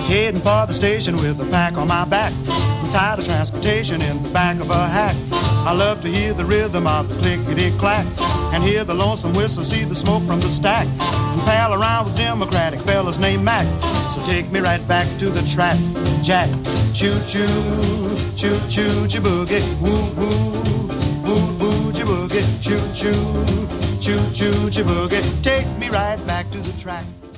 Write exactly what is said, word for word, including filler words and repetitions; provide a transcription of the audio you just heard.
heading for the station with a pack on my back. I'm tired of transportation in the back of a hack. I love to hear the rhythm of the clickety-clack and hear the lonesome whistle, see the smoke from the stack, and pal around with Democratic fellas named Mac. So take me right back to the track, Jack. Choo-choo, choo-choo, choo-boogie, woo-woo, woo-woo, choo-boogie, choo-choo, choo-choo, choo-boogie. Take me right back to the track.